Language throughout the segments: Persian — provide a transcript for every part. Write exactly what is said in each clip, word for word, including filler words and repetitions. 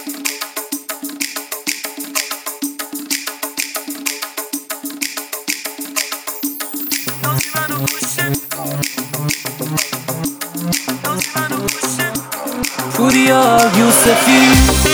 پوریا یوسفی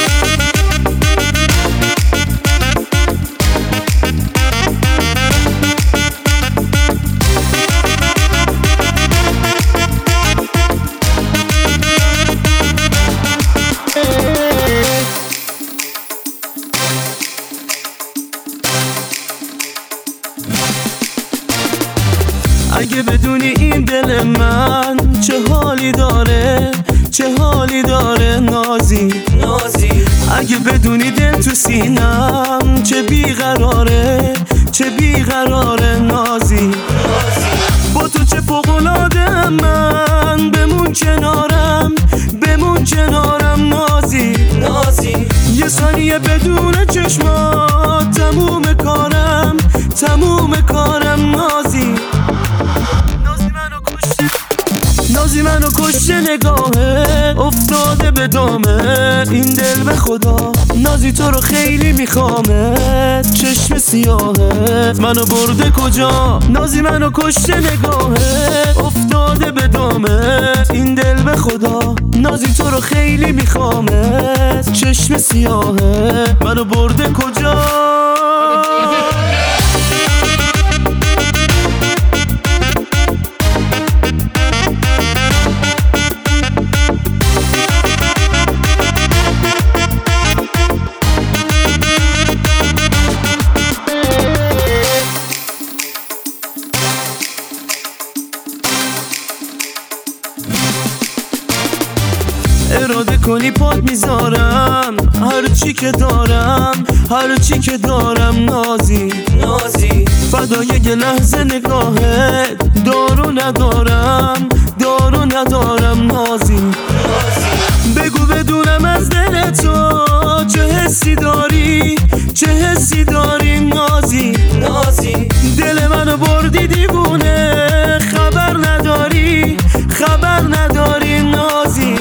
اگه بدونی این دل من چه حالی داره، چه حالی داره نازی نازی اگه بدونی دل تو سینم چه بیقراره، چه بیقراره نازی نازی با تو چه فوق‌العاده من بمون کنارم، بمون کنارم نازی نازی یه ثانیه بدون چشمات تموم کارم، تموم کارم نازی نازی منو کشته نگاهه افتاده به دامه این دل به خدا نازی تو رو خیلی میخوامه چشم سیاهه منو برده کجا نازی منو کشته نگاهه افتاده به دامه این دل به خدا نازی تو رو خیلی میخوامه چشم سیاهه منو برده کجا اراده کنی پات میذارم هر چی که دارم، هر چی که دارم نازی نازی فدای یه لحظه نگاهت دارو ندارم، دارو ندارم نازی نازی بگو بدونم از دل تو چه حسی داری، چه حسی داری نازی نازی دل منو بردی دیوونه خبر نداری، خبر نداری نازی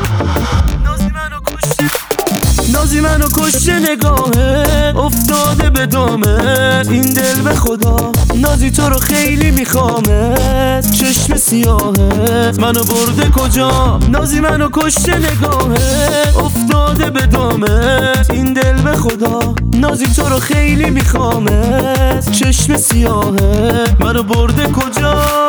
نازی منو کشته نگاهه افتاده به دامه این دل به خدا نازی تو رو خیلی میخوامه چشم سیاهه منو برده کجا نازی منو کشته نگاهه افتاده به دامه این دل به خدا نازی تو رو خیلی میخوامه چشم سیاهه منو برده کجا